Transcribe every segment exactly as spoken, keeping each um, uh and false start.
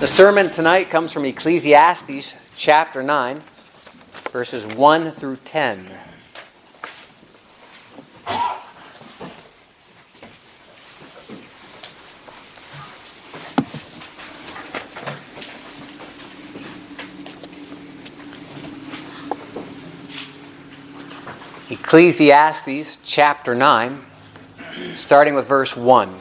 The sermon tonight comes from Ecclesiastes chapter nine, verses one through ten. Ecclesiastes chapter nine, starting with verse one.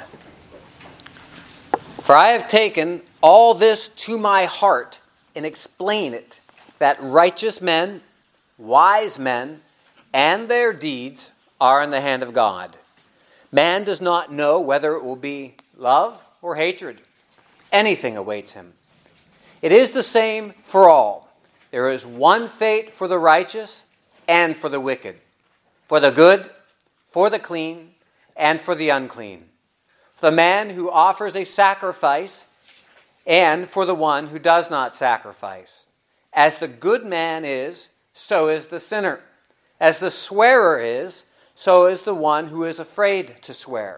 For I have taken all this to my heart and explain it, that righteous men, wise men, and their deeds are in the hand of God. Man does not know whether it will be love or hatred. Anything awaits him. It is the same for all. There is one fate for the righteous and for the wicked, for the good, for the clean, and for the unclean, for the man who offers a sacrifice and for the one who does not sacrifice. As the good man is, so is the sinner. As the swearer is, so is the one who is afraid to swear.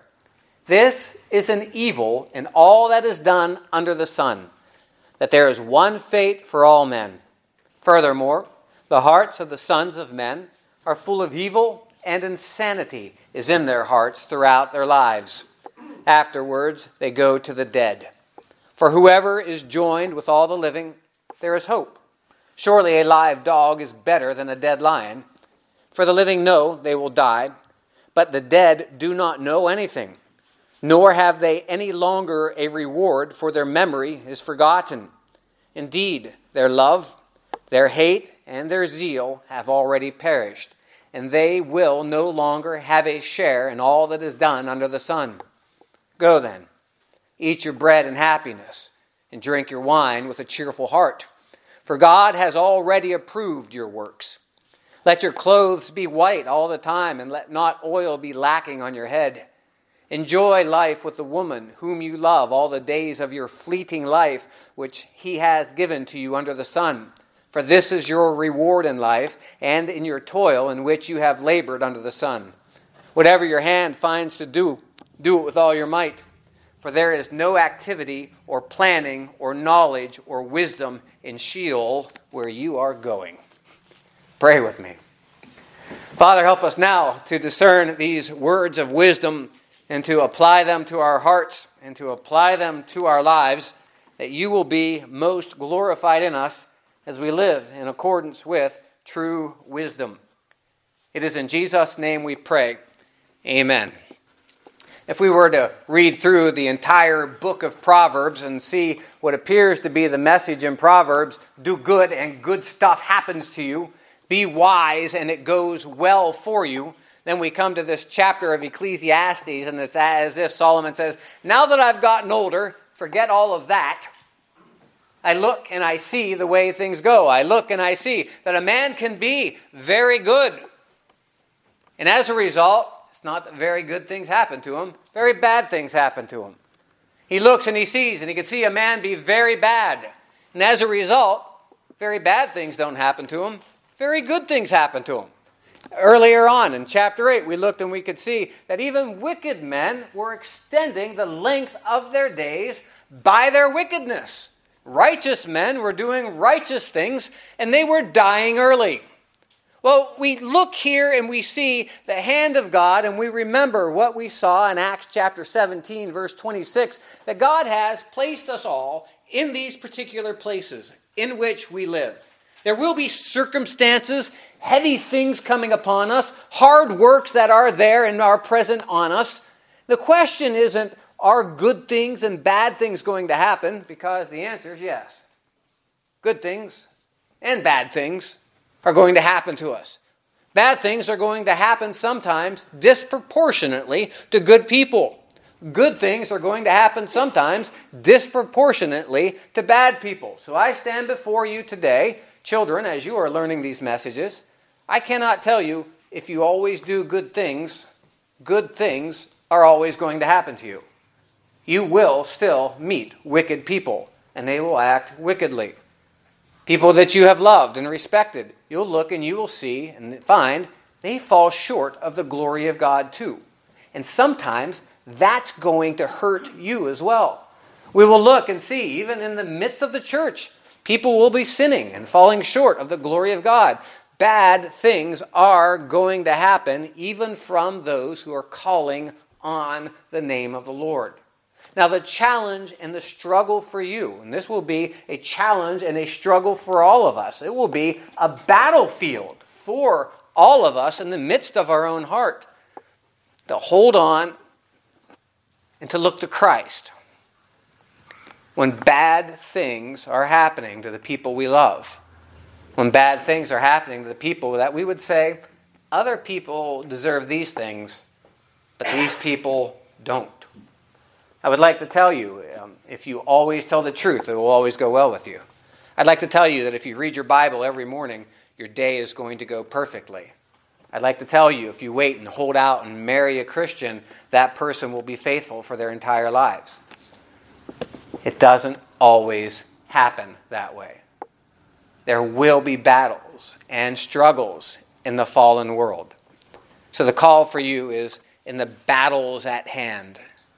This is an evil in all that is done under the sun, that there is one fate for all men. Furthermore, the hearts of the sons of men are full of evil, and insanity is in their hearts throughout their lives. Afterwards, they go to the dead. For whoever is joined with all the living, there is hope. Surely a live dog is better than a dead lion. For the living know they will die, but the dead do not know anything, nor have they any longer a reward, for their memory is forgotten. Indeed, their love, their hate, and their zeal have already perished, and they will no longer have a share in all that is done under the sun. Go then. Eat your bread in happiness, and drink your wine with a cheerful heart. For God has already approved your works. Let your clothes be white all the time, and let not oil be lacking on your head. Enjoy life with the woman whom you love all the days of your fleeting life, which he has given to you under the sun. For this is your reward in life, and in your toil in which you have labored under the sun. Whatever your hand finds to do, do it with all your might. For there is no activity or planning or knowledge or wisdom in Sheol where you are going. Pray with me. Father, help us now to discern these words of wisdom and to apply them to our hearts and to apply them to our lives, that you will be most glorified in us as we live in accordance with true wisdom. It is in Jesus' name we pray. Amen. If we were to read through the entire book of Proverbs and see what appears to be the message in Proverbs, do good and good stuff happens to you, be wise and it goes well for you, then we come to this chapter of Ecclesiastes and it's as if Solomon says, now that I've gotten older, forget all of that. I look and I see the way things go. I look and I see that a man can be very good. And as a result, it's not that very good things happen to him. Very bad things happen to him. He looks and he sees, and he can see a man be very bad. And as a result, very bad things don't happen to him. Very good things happen to him. Earlier on in chapter eight, we looked and we could see that even wicked men were extending the length of their days by their wickedness. Righteous men were doing righteous things, and they were dying early. Well, we look here and we see the hand of God, and we remember what we saw in Acts chapter seventeen, verse twenty-six, that God has placed us all in these particular places in which we live. There will be circumstances, heavy things coming upon us, hard works that are there and are present on us. The question isn't, are good things and bad things going to happen? Because the answer is yes. Good things and bad things are going to happen to us. Bad things are going to happen sometimes disproportionately to good people. Good things are going to happen sometimes disproportionately to bad people. So I stand before you today, children, as you are learning these messages. I cannot tell you if you always do good things, good things are always going to happen to you. You will still meet wicked people, and they will act wickedly. People that you have loved and respected, you'll look and you will see and find they fall short of the glory of God too. And sometimes that's going to hurt you as well. We will look and see, even in the midst of the church, people will be sinning and falling short of the glory of God. Bad things are going to happen, even from those who are calling on the name of the Lord. Now, the challenge and the struggle for you, and this will be a challenge and a struggle for all of us. It will be a battlefield for all of us in the midst of our own heart, to hold on and to look to Christ when bad things are happening to the people we love. When bad things are happening to the people that we would say, other people deserve these things, but these people don't. I would like to tell you, um, if you always tell the truth, it will always go well with you. I'd like to tell you that if you read your Bible every morning, your day is going to go perfectly. I'd like to tell you, if you wait and hold out and marry a Christian, that person will be faithful for their entire lives. It doesn't always happen that way. There will be battles and struggles in the fallen world. So the call for you is, in the battles at hand,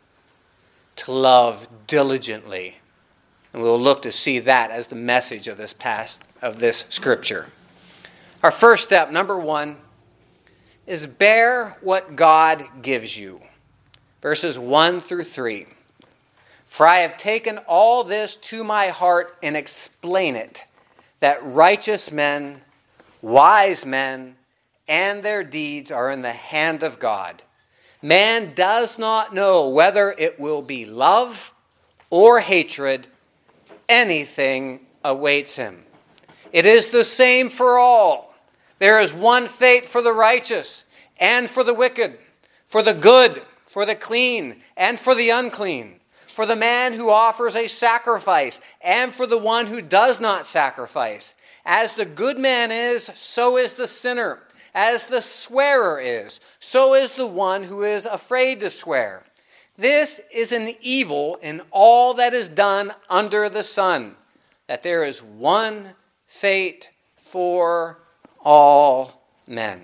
to love diligently. And we'll look to see that as the message of this past of this scripture. Our first step, number one, is bear what God gives you. Verses one through three. For I have taken all this to my heart and explain it, that righteous men, wise men, and their deeds are in the hand of God. Man does not know whether it will be love or hatred. Anything awaits him. It is the same for all. There is one fate for the righteous and for the wicked, for the good, for the clean, and for the unclean, for the man who offers a sacrifice, and for the one who does not sacrifice. As the good man is, so is the sinner. As the swearer is, so is the one who is afraid to swear. This is an evil in all that is done under the sun, that there is one fate for all men.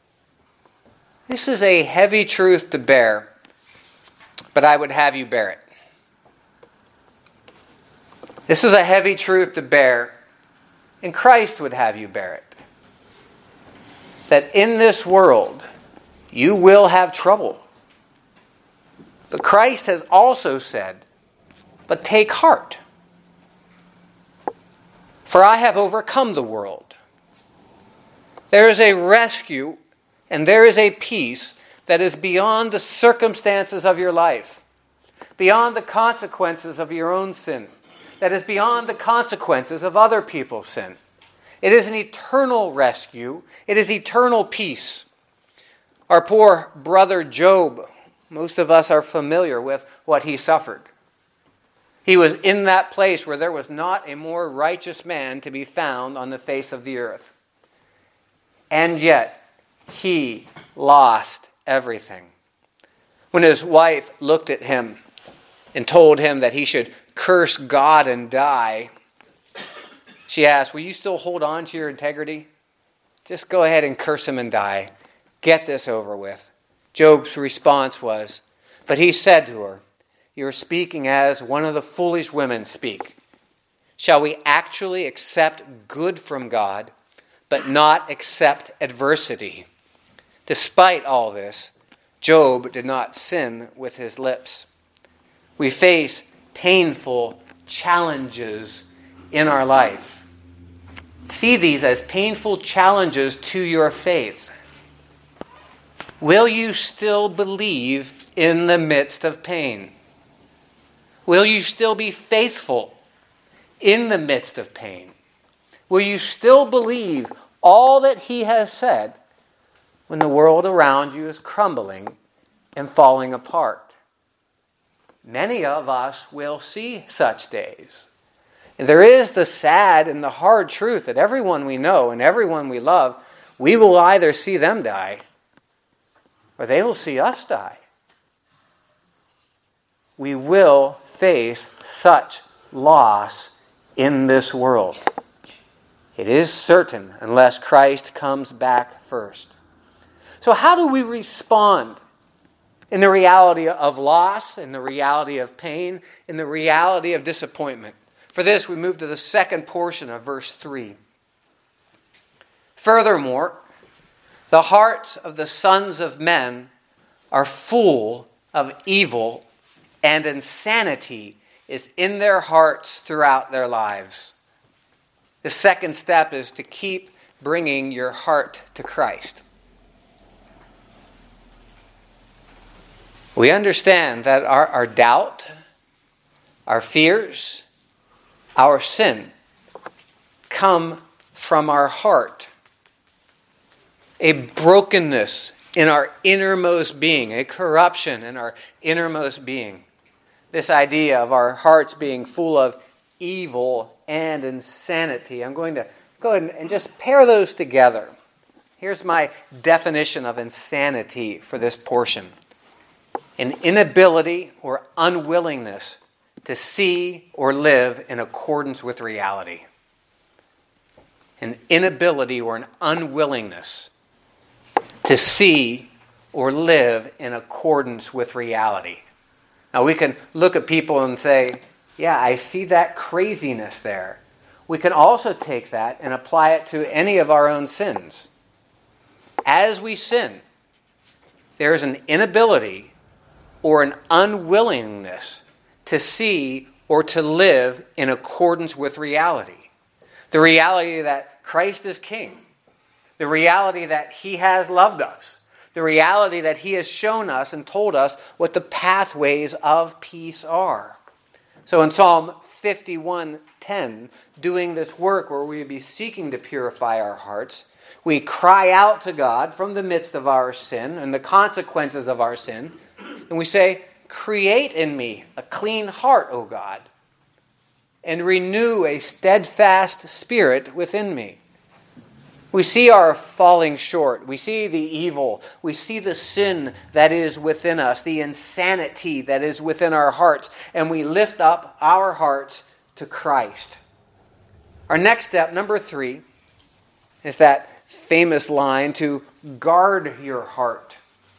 This is a heavy truth to bear, but I would have you bear it. This is a heavy truth to bear, and Christ would have you bear it. That in this world, you will have trouble. But Christ has also said, but take heart, for I have overcome the world. There is a rescue and there is a peace that is beyond the circumstances of your life, beyond the consequences of your own sin, that is beyond the consequences of other people's sin. It is an eternal rescue. It is eternal peace. Our poor brother Job, most of us are familiar with what he suffered. He was in that place where there was not a more righteous man to be found on the face of the earth. And yet, he lost everything. When his wife looked at him and told him that he should curse God and die, she asked, will you still hold on to your integrity? Just go ahead and curse him and die. Get this over with. Job's response was, but he said to her, you are speaking as one of the foolish women speak. Shall we actually accept good from God, but not accept adversity? Despite all this, Job did not sin with his lips. We face painful challenges in our life. See these as painful challenges to your faith. Will you still believe in the midst of pain? Will you still be faithful in the midst of pain? Will you still believe all that he has said when the world around you is crumbling and falling apart? Many of us will see such days. And there is the sad and the hard truth that everyone we know and everyone we love, we will either see them die or they will see us die. We will face such loss in this world. It is certain unless Christ comes back first. So how do we respond in the reality of loss, in the reality of pain, in the reality of disappointment. For this, we move to the second portion of verse three. Furthermore, the hearts of the sons of men are full of evil, and insanity is in their hearts throughout their lives. The second step is to keep bringing your heart to Christ. We understand that our, our doubt, our fears, our sin come from our heart. A brokenness in our innermost being, a corruption in our innermost being. This idea of our hearts being full of evil and insanity. I'm going to go ahead and just pair those together. Here's my definition of insanity for this portion. An inability or unwillingness to see or live in accordance with reality. An inability or an unwillingness to see or live in accordance with reality. Now we can look at people and say, yeah, I see that craziness there. We can also take that and apply it to any of our own sins. As we sin, there is an inability or an unwillingness to see or to live in accordance with reality. The reality that Christ is King. The reality that He has loved us. The reality that He has shown us and told us what the pathways of peace are. So in Psalm fifty-one ten, doing this work where we would be seeking to purify our hearts, we cry out to God from the midst of our sin and the consequences of our sin, and we say, create in me a clean heart, O God, and renew a steadfast spirit within me. We see our falling short. We see the evil. We see the sin that is within us, the insanity that is within our hearts, and we lift up our hearts to Christ. Our next step, number three, is that famous line to guard your heart.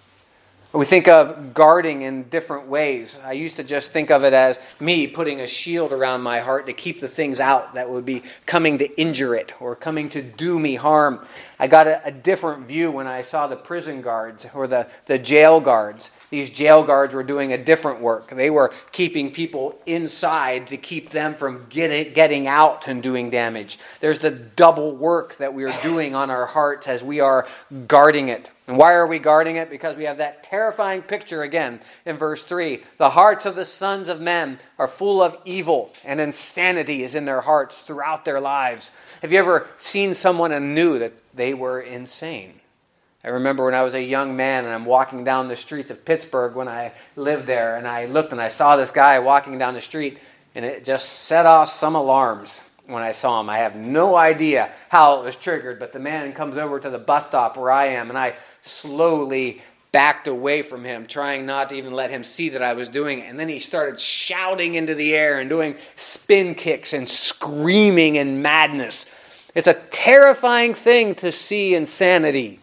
We think of guarding in different ways. I used to just think of it as me putting a shield around my heart to keep the things out that would be coming to injure it or coming to do me harm. I got a, a different view when I saw the prison guards or the, the jail guards. These jail guards were doing a different work. They were keeping people inside to keep them from getting, getting out and doing damage. There's the double work that we are doing on our hearts as we are guarding it. And why are we guarding it? Because we have that terrifying picture again in verse three. The hearts of the sons of men are full of evil, and insanity is in their hearts throughout their lives. Have you ever seen someone and knew that they were insane? I remember when I was a young man and I'm walking down the streets of Pittsburgh when I lived there, and I looked and I saw this guy walking down the street, and it just set off some alarms. When I saw him, I have no idea how it was triggered, but the man comes over to the bus stop where I am, and I slowly backed away from him, trying not to even let him see that I was doing it. And then he started shouting into the air and doing spin kicks and screaming in madness. It's a terrifying thing to see insanity.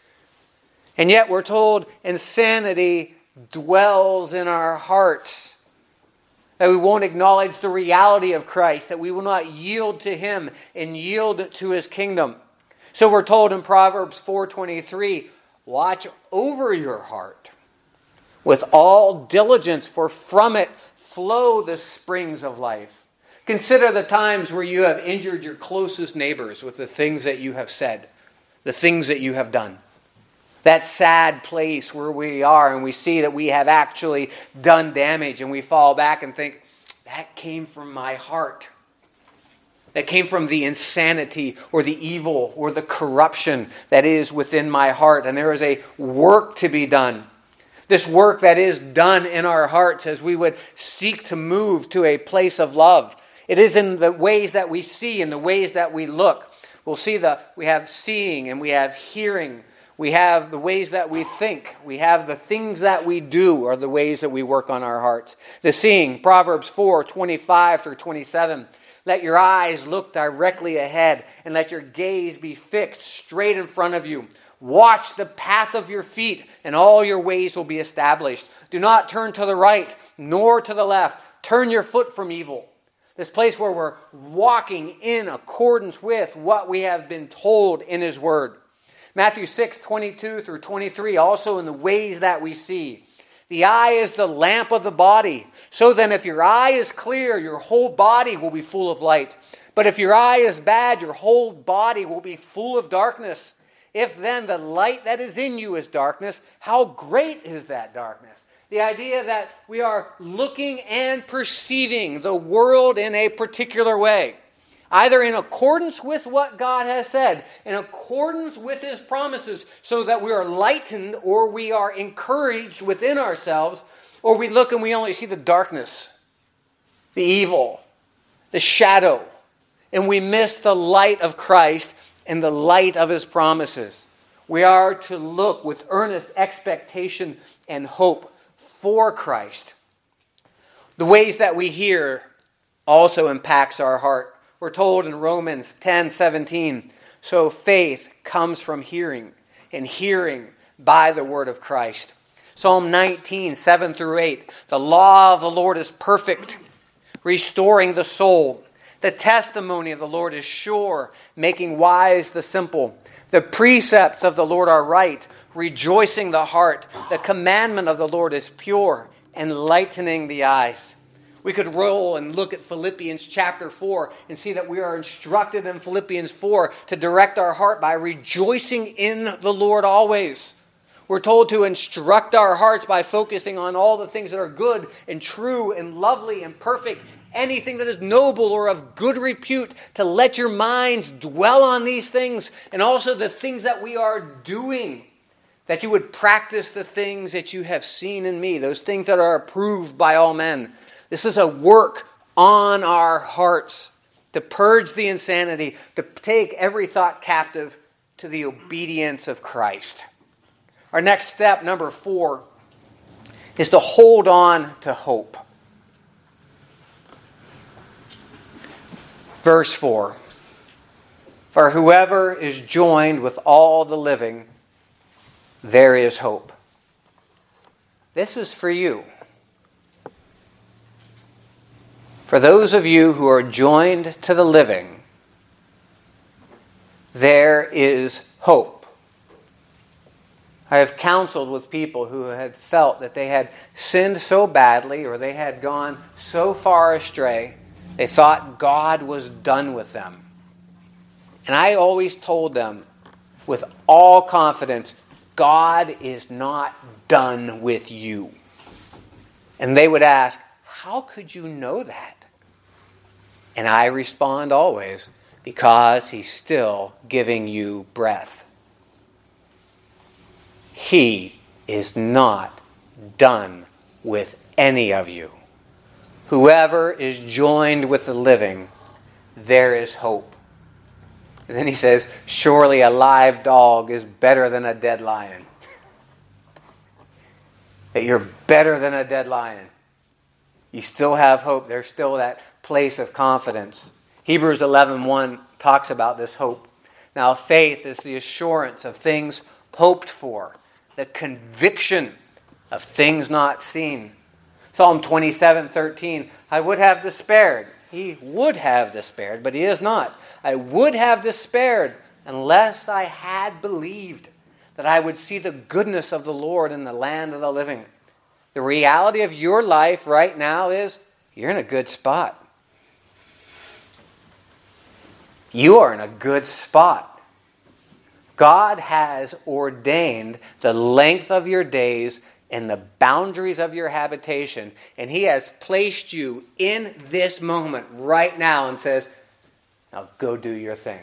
And yet we're told insanity dwells in our hearts. That we won't acknowledge the reality of Christ, that we will not yield to Him and yield to His kingdom. So we're told in Proverbs four twenty-three, watch over your heart with all diligence, for from it flow the springs of life. Consider the times where you have injured your closest neighbors with the things that you have said, the things that you have done. That sad place where we are and we see that we have actually done damage, and we fall back and think, that came from my heart. That came from the insanity or the evil or the corruption that is within my heart. And there is a work to be done. This work that is done in our hearts as we would seek to move to a place of love. It is in the ways that we see, in the ways that we look. We'll see the we have seeing and we have hearing. We have the ways that we think. We have the things that we do are the ways that we work on our hearts. The seeing, Proverbs four twenty-five through twenty-seven. Let your eyes look directly ahead and let your gaze be fixed straight in front of you. Watch the path of your feet, and all your ways will be established. Do not turn to the right, nor to the left. Turn your foot from evil. This place where we're walking in accordance with what we have been told in His Word. Matthew six, twenty-two through twenty-three, also in the ways that we see. The eye is the lamp of the body. So then if your eye is clear, your whole body will be full of light. But if your eye is bad, your whole body will be full of darkness. If then the light that is in you is darkness, how great is that darkness? The idea that we are looking and perceiving the world in a particular way, either in accordance with what God has said, in accordance with His promises, so that we are lightened or we are encouraged within ourselves, or we look and we only see the darkness, the evil, the shadow, and we miss the light of Christ and the light of His promises. We are to look with earnest expectation and hope for Christ. The ways that we hear also impacts our heart. We're told in Romans ten seventeen, so faith comes from hearing, and hearing by the word of Christ. Psalm nineteen, seven through eight, the law of the Lord is perfect, restoring the soul. The testimony of the Lord is sure, making wise the simple. The precepts of the Lord are right, rejoicing the heart. The commandment of the Lord is pure, enlightening the eyes. We could roll and look at Philippians chapter four and see that we are instructed in Philippians four to direct our heart by rejoicing in the Lord always. We're told to instruct our hearts by focusing on all the things that are good and true and lovely and perfect, anything that is noble or of good repute, to let your minds dwell on these things, and also the things that we are doing, that you would practice the things that you have seen in me, those things that are approved by all men. This is a work on our hearts to purge the insanity, to take every thought captive to the obedience of Christ. Our next step, number four, is to hold on to hope. Verse four, for whoever is joined with all the living, there is hope. This is for you. For those of you who are joined to the living, there is hope. I have counseled with people who had felt that they had sinned so badly, or they had gone so far astray, they thought God was done with them. And I always told them with all confidence, God is not done with you. And they would ask, how could you know that? And I respond always, because He's still giving you breath. He is not done with any of you. Whoever is joined with the living, there is hope. And then he says, surely a live dog is better than a dead lion. That you're better than a dead lion. You still have hope. There's still that place of confidence. Hebrews eleven one talks about this hope. Now faith is the assurance of things hoped for, the conviction of things not seen. Psalm twenty-seven thirteen, I would have despaired. He would have despaired, but he is not. I would have despaired unless I had believed that I would see the goodness of the Lord in the land of the living. The reality of your life right now is you're in a good spot. You are in a good spot. God has ordained the length of your days and the boundaries of your habitation, and He has placed you in this moment right now and says, now go do your thing.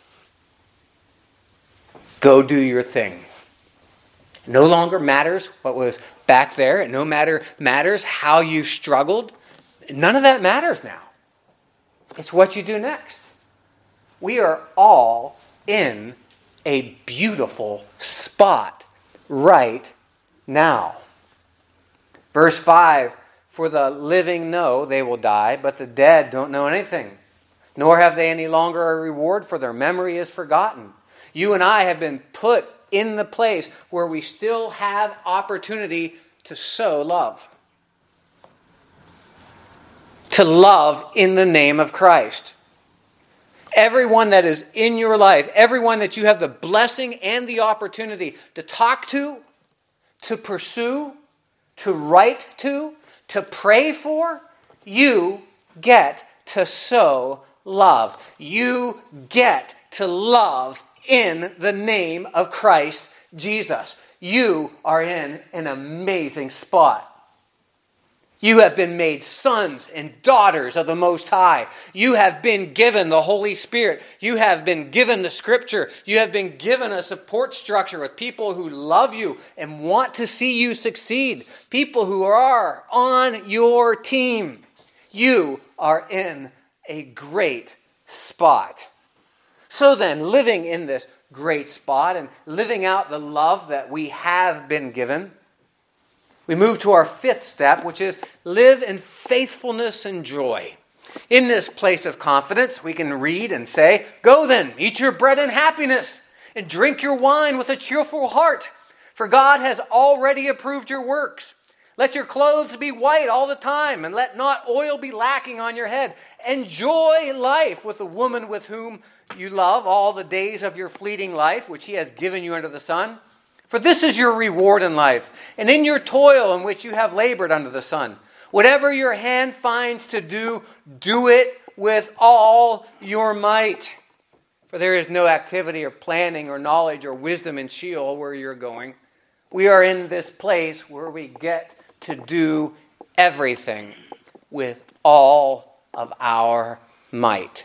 Go do your thing. No longer matters what was back there. It no matter matters how you struggled. None of that matters now. It's what you do next. We are all in a beautiful spot right now. Verse five, for the living know they will die, but the dead don't know anything, nor have they any longer a reward, for their memory is forgotten. You and I have been put in the place where we still have opportunity to sow love. To love in the name of Christ. Everyone that is in your life, everyone that you have the blessing and the opportunity to talk to, to pursue, to write to, to pray for, you get to sow love. You get to love in the name of Christ Jesus. You are in an amazing spot. You have been made sons and daughters of the Most High. You have been given the Holy Spirit. You have been given the Scripture. You have been given a support structure with people who love you and want to see you succeed. People who are on your team. You are in a great spot. So then, living in this great spot and living out the love that we have been given, we move to our fifth step, which is live in faithfulness and joy. In this place of confidence, we can read and say, "Go then, eat your bread in happiness, and drink your wine with a cheerful heart, for God has already approved your works. Let your clothes be white all the time, and let not oil be lacking on your head. Enjoy life with the woman with whom you love all the days of your fleeting life, which he has given you under the sun. For this is your reward in life, and in your toil in which you have labored under the sun. Whatever your hand finds to do, do it with all your might. For there is no activity or planning or knowledge or wisdom in Sheol where you're going. We are in this place where we get to do everything with all of our might.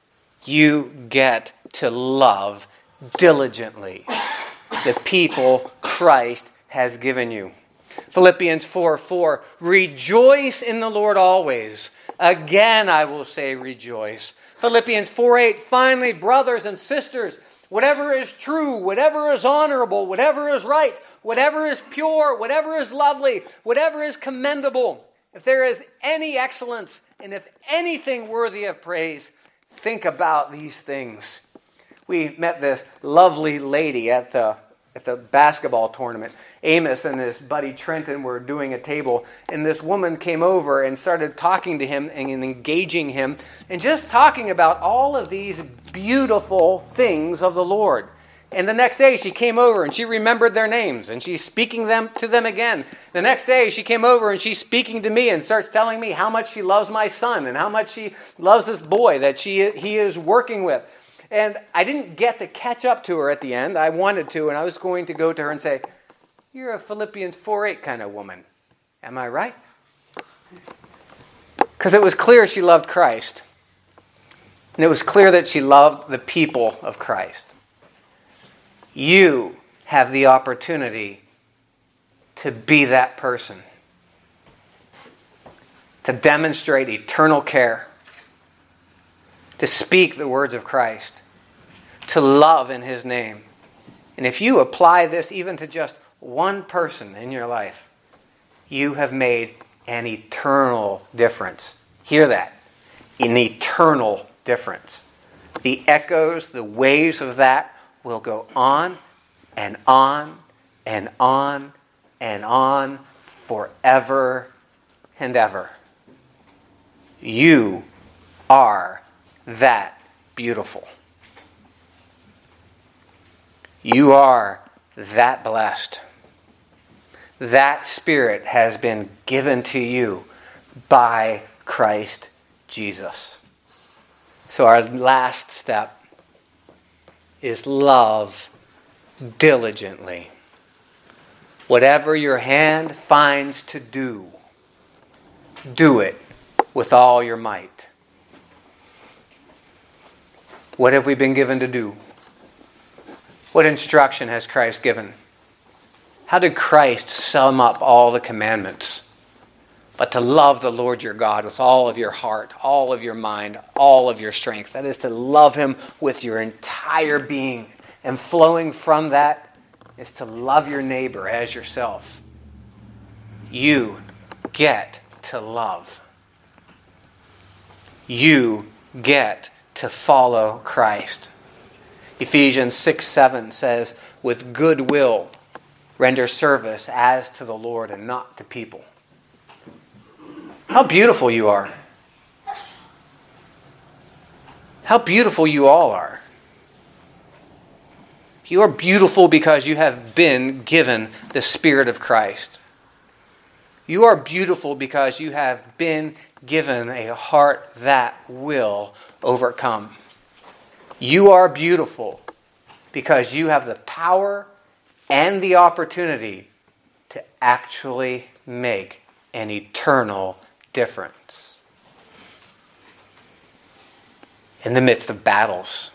You get to love diligently the people Christ has given you. Philippians four four, rejoice in the Lord always. Again, I will say rejoice. Philippians four eight, finally, brothers and sisters, whatever is true, whatever is honorable, whatever is right, whatever is pure, whatever is lovely, whatever is commendable, if there is any excellence, and if anything worthy of praise, think about these things. We met this lovely lady at the at the basketball tournament. Amos and his buddy Trenton were doing a table, and this woman came over and started talking to him and engaging him, and just talking about all of these beautiful things of the Lord. And the next day she came over and she remembered their names, and she's speaking them to them again. The next day she came over and she's speaking to me and starts telling me how much she loves my son and how much she loves this boy that she he is working with. And I didn't get to catch up to her at the end. I wanted to, and I was going to go to her and say, you're a Philippians four eight kind of woman. Am I right? Because it was clear she loved Christ. And it was clear that she loved the people of Christ. You have the opportunity to be that person. To demonstrate eternal care. To speak the words of Christ, to love in His name. And if you apply this even to just one person in your life, you have made an eternal difference. Hear that. An eternal difference. The echoes, the waves of that will go on and on and on and on forever and ever. You are that beautiful. You are that blessed. That Spirit has been given to you by Christ Jesus. So our last step is love diligently. Whatever your hand finds to do, do it with all your might. What have we been given to do? What instruction has Christ given? How did Christ sum up all the commandments? But to love the Lord your God with all of your heart, all of your mind, all of your strength. That is to love Him with your entire being. And flowing from that is to love your neighbor as yourself. You get to love. You get to follow Christ. Ephesians six seven says, with goodwill render service as to the Lord and not to people. How beautiful you are. How beautiful you all are. You are beautiful because you have been given the Spirit of Christ. You are beautiful because you have been given a heart that will overcome. You are beautiful because you have the power and the opportunity to actually make an eternal difference. In the midst of battles,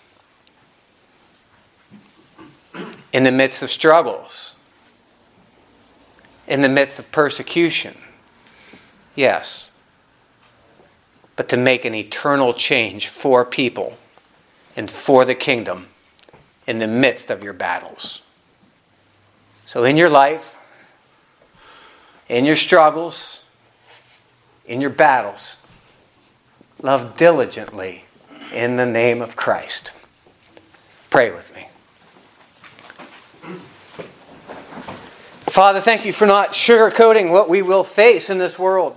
in the midst of struggles, in the midst of persecution, yes, but to make an eternal change for people and for the kingdom in the midst of your battles. So in your life, in your struggles, in your battles, love diligently in the name of Christ. Pray with me. Father, thank you for not sugarcoating what we will face in this world.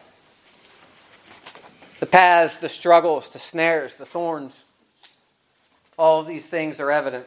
The paths, the struggles, the snares, the thorns, all of these things are evident.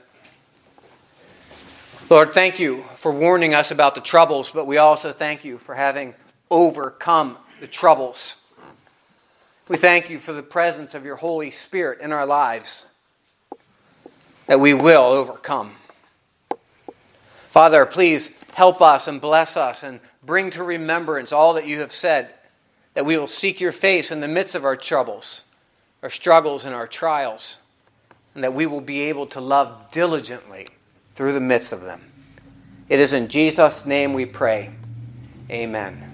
Lord, thank you for warning us about the troubles, but we also thank you for having overcome the troubles. We thank you for the presence of your Holy Spirit in our lives, that we will overcome. Father, please help us and bless us and bring to remembrance all that you have said, that we will seek your face in the midst of our troubles, our struggles, and our trials, and that we will be able to love diligently through the midst of them. It is in Jesus' name we pray. Amen.